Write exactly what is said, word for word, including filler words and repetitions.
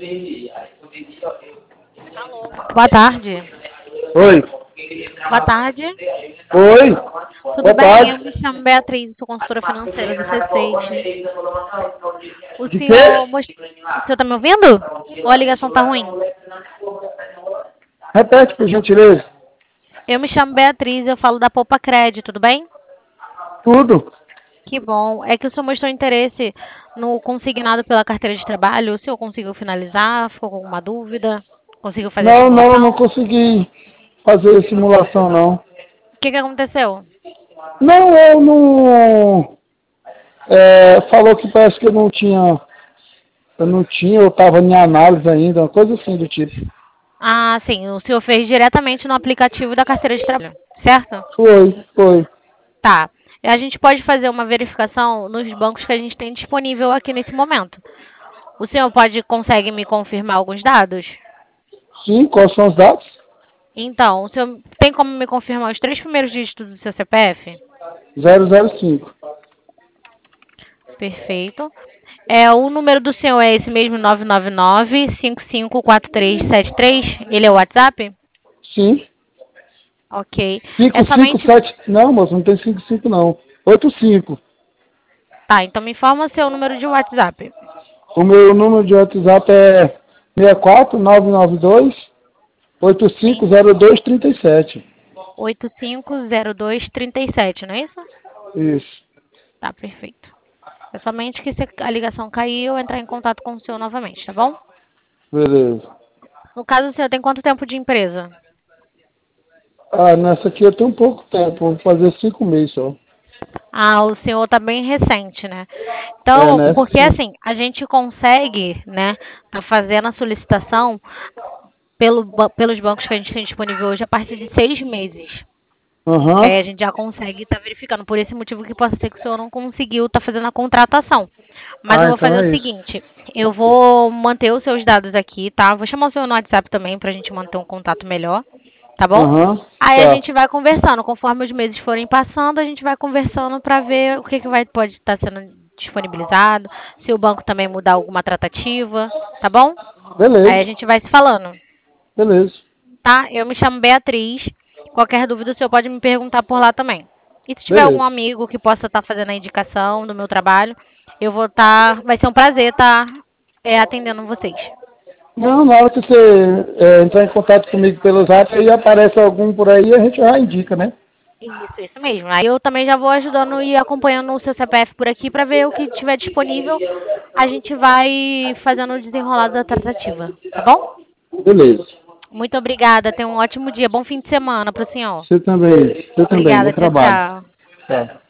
Alô. Boa tarde. Oi. Boa tarde. Oi. Tudo Boa bem? tarde. Eu me chamo Beatriz, sou consultora financeira do C seis. O De senhor... quê? most- O senhor tá me ouvindo? Ou a ligação tá ruim? Repete, por gentileza. Eu me chamo Beatriz, eu falo da Poupa Crédito, tudo bem? Tudo. Que bom. É que o senhor mostrou interesse no consignado pela carteira de trabalho. O senhor conseguiu finalizar? Ficou com alguma dúvida? Conseguiu fazer a Não, não, não simulação? consegui fazer simulação, não. O que que aconteceu? Não, eu não... é, falou que parece que eu não tinha... Eu não tinha, eu estava em análise ainda, uma coisa assim do tipo. Ah, sim. O senhor fez diretamente no aplicativo da carteira de trabalho, certo? Foi, foi. Tá. A gente pode fazer uma verificação nos bancos que a gente tem disponível aqui nesse momento. O senhor pode, consegue me confirmar alguns dados? Sim, quais são os dados? Então, o senhor tem como me confirmar os três primeiros dígitos do seu C P F? zero zero cinco. Perfeito. É, o número do senhor é esse mesmo, nove nove nove, cinco cinco quatro três sete três? Ele é o WhatsApp? Sim. Ok. É cinco cinco somente... sete. Não, moço, não tem cinco cinco não. oito cinco. Tá, então me informa seu número de WhatsApp. O meu número de WhatsApp é seis quatro nove nove dois oito cinco Sim. zero dois três sete. oito cinco zero dois três sete, não é isso? Isso. Tá, perfeito. É somente que se a ligação cair, eu entrar em contato com o senhor novamente, tá bom? Beleza. No caso, o senhor tem quanto tempo de empresa? Ah, nessa aqui eu tenho pouco tempo. Vou fazer cinco meses só. Ah, o senhor tá bem recente, né? É, Então, nessa porque sim. assim, a gente consegue, né, tá fazendo a solicitação pelo, ba- pelos bancos que a gente tem disponível hoje a partir de seis meses. Que aí Aham. a gente já consegue estar verificando. Por esse motivo que possa ser que o senhor não conseguiu estar fazendo a contratação. Mas eu Ah, vou então fazer o é isso. seguinte, eu vou manter os seus dados aqui, tá? Vou chamar o senhor no WhatsApp também pra gente manter um contato melhor, tá bom? Aham. Aí a Tá. gente vai conversando, conforme os meses forem passando, a gente vai conversando pra ver o que, que vai, pode estar sendo disponibilizado, se o banco também mudar alguma tratativa, tá bom? Aí a Beleza. gente vai se falando, Beleza. tá? Eu me chamo Beatriz. Qualquer dúvida o senhor pode me perguntar por lá também. E se tiver algum Beleza. amigo que possa estar fazendo a indicação do meu trabalho, eu vou estar. Vai ser um prazer estar é, atendendo vocês. Não, na hora que você é, entrar em contato comigo pelo zap, aí aparece algum por aí, a gente já indica, né? Isso, isso mesmo. Aí eu também já vou ajudando e acompanhando o seu C P F por aqui para ver o que tiver disponível. A gente vai fazendo o desenrolar da tratativa, tá bom? Beleza. Muito obrigada. Tenha um ótimo dia. Bom fim de semana para o senhor. Você também. Você também. Bom Obrigada. Tchau, trabalho. tchau. Tá.